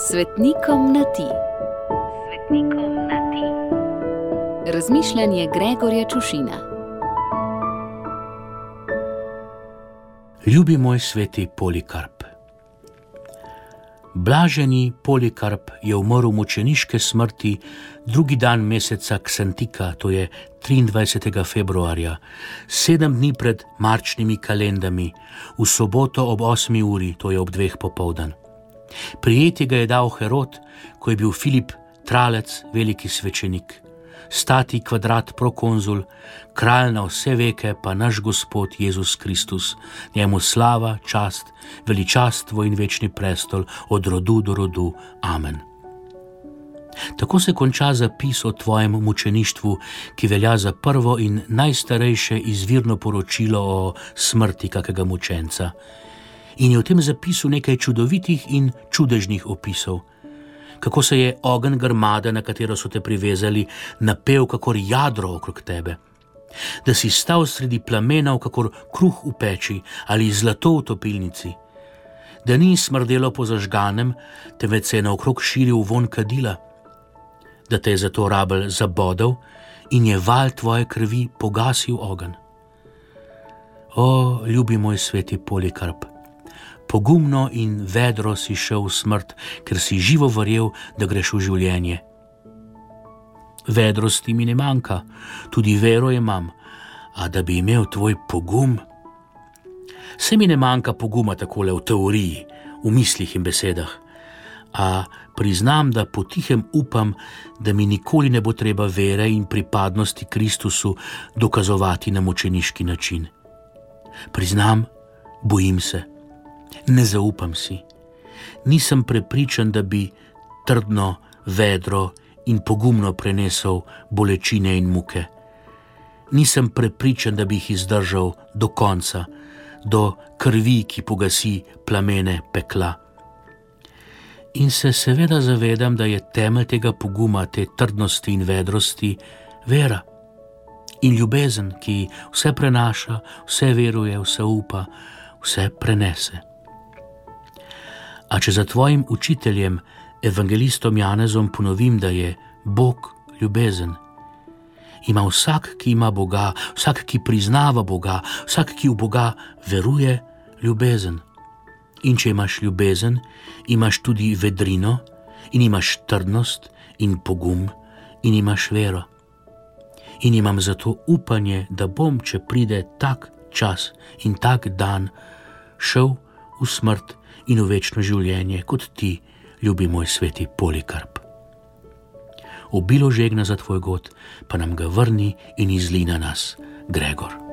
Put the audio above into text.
Svetnikom na ti. Svetnikom na ti. Razmišljanje Gregorja Čušina. Ljubi moj sveti Polikarp. Blaženi Polikarp je umrl mučeniške smrti drugi dan meseca Ksantika, to je 23. februarja, 7 dni pred marčnimi kalendami, v soboto ob 8. uri, to je ob 2 popoldan. Prijeti ga je dal Herod, ko je bil Filip Tralec, veliki svečenik, Stati Kvadrat prokonzul, kralj na vse veke pa naš Gospod Jezus Kristus, njemu slava, čast, veličastvo in večni prestol od rodu do rodu. Amen. Tako se konča zapis o tvojem mučeništvu, ki velja za prvo in najstarejše izvirno poročilo o smrti kakega mučenca. In je v tem zapisu nekaj čudovitih in čudežnih opisov. Kako se je ogenj grmade, na katero so te privezali, napel kakor jadro okrog tebe. Da si stal sredi plamenov kakor kruh v peči ali zlato v topilnici. Da ni smrdelo po zažganem, temveč se je naokrog širil vonj kadila. Da te je zato rabelj zabodel in je val tvoje krvi pogasil ogenj. O, ljubi moj sveti Polikarp, pogumno in vedro si šel v smrt, ker si živo verjel, da greš v življenje. Vedrosti mi ne manjka, tudi vero imam, a da bi imel tvoj pogum. Se mi ne manjka poguma takole v teoriji, v mislih in besedah, a priznam, da potihem upam, da mi nikoli ne bo treba vere in pripadnosti Kristusu dokazovati na mučeniški način. Priznam, bojim se. Ne zaupam si. Nisem prepričan, da bi trdno, vedro in pogumno prenesel bolečine in muke. Nisem prepričan, da bi jih izdržal do konca, do krvi, ki pogasi plamene pekla. In se seveda zavedam, da je temelj tega poguma, te trdnosti in vedrosti, vera in ljubezen, ki vse prenaša, vse veruje, vse upa, vse prenese. A če za tvojim učiteljem, evangelistom Janezom, ponovim, da je Bog ljubezen, ima vsak, ki ima Boga, vsak, ki priznava Boga, vsak, ki v Boga veruje, ljubezen. In če imaš ljubezen, imaš tudi vedrino in imaš trdnost in pogum in imaš vero. In imam zato upanje, da bom, če pride tak čas in tak dan, šel v smrt in v večno življenje, kot ti, ljubi moj sveti Polikarp. Obilo žegna za tvoj god, pa nam ga vrni in izli na nas, Gregor.